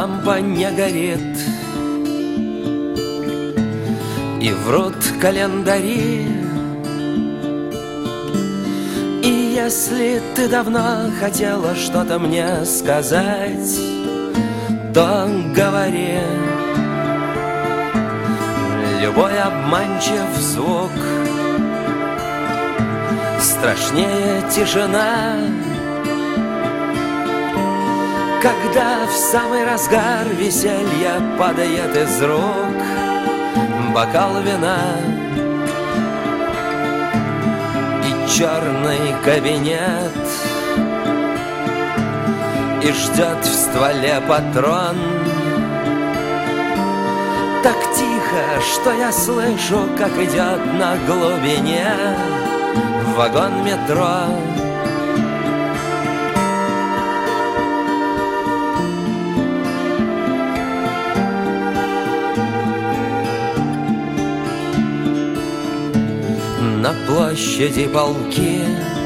лампа не горит, и врут календари. И если ты давно хотела что-то мне сказать, то говори. Любой обманчив звук страшнее тишина, когда в самый разгар веселья падает из рук бокал вина. И черный кабинет, и ждет в стволе патрон. Так тихо, что я слышу, как идет на глубине вагон метро. На площади полки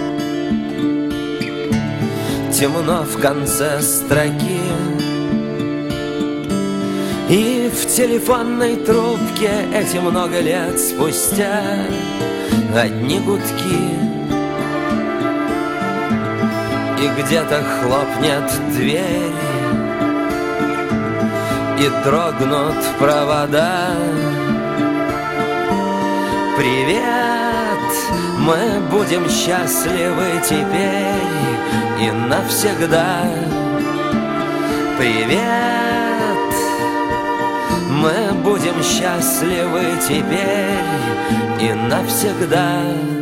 темно в конце строки, и в телефонной трубке эти много лет спустя одни гудки. И где-то хлопнет дверь, и дрогнут провода. Привет, мы будем счастливы теперь и навсегда. Привет, мы будем счастливы теперь и навсегда.